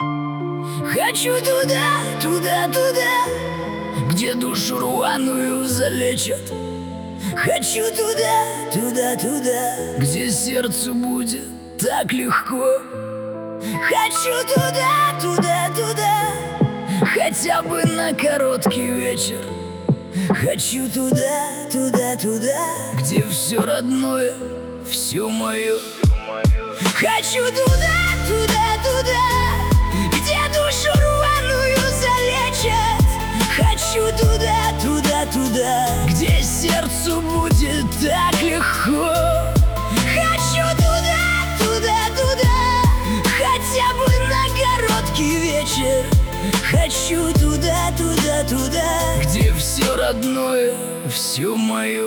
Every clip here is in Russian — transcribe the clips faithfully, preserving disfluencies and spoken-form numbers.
Хочу туда, туда, туда, где душу рваную залечат. Хочу туда, туда, туда, где сердцу будет так легко. Хочу туда, туда, туда, хотя бы на короткий вечер. Хочу туда, туда, туда, где все родное, все мое. Хочу туда, туда, туда, где душу рваную залечат. Хочу туда, туда, туда, где сердцу будет так легко. Хочу туда, туда, туда, хотя бы на короткий вечер. Хочу туда, туда, туда, где все родное, все мое.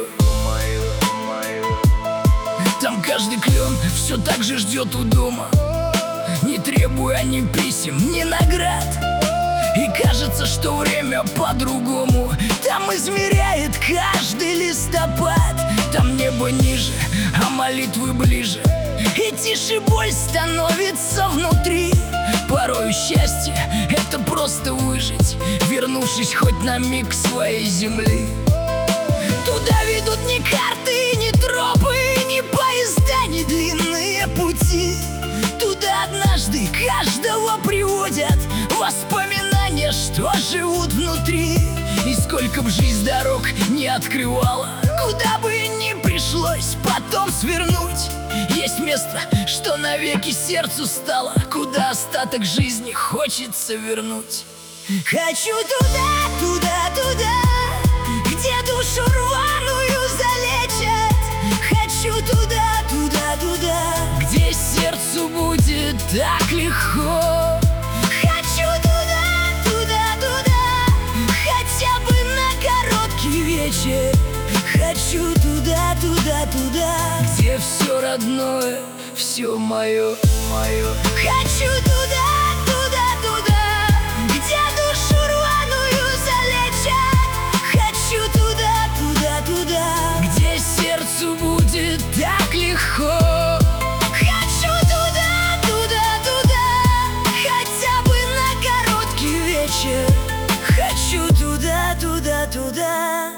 Там каждый клен все так же ждет у дома, не требуя ни писем, ни наград. И кажется, что время по-другому там измеряет каждый листопад. Там небо ниже, а молитвы ближе, и тише боль становится внутри. Порою счастье — это просто выжить, вернувшись хоть на миг к своей земли. Туда ведут ни карты, ни тропы, ни поезда, ни длинные пути. Туда однажды каждого приводят воспоминания, что живут внутри. И сколько б жизнь дорог не открывала, куда бы ни пришлось потом свернуть, есть место, что навеки сердцу стало, куда остаток жизни хочется вернуть. Хочу туда, туда, туда, где душу рваную залечат. Хочу туда, туда, туда, где сердцу будет так легко. Хочу туда, туда, туда, хотя бы на короткий вечер. Хочу туда, туда, туда, где все родное, все мое, мое. Хочу туда, туда, туда, где душу рваную залечат. Хочу туда, туда, туда, где сердцу будет так легко. Хочу туда, туда, туда, хотя бы на короткий вечер. Хочу туда, туда, туда,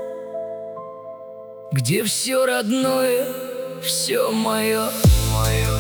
где все родное, все мое, мое.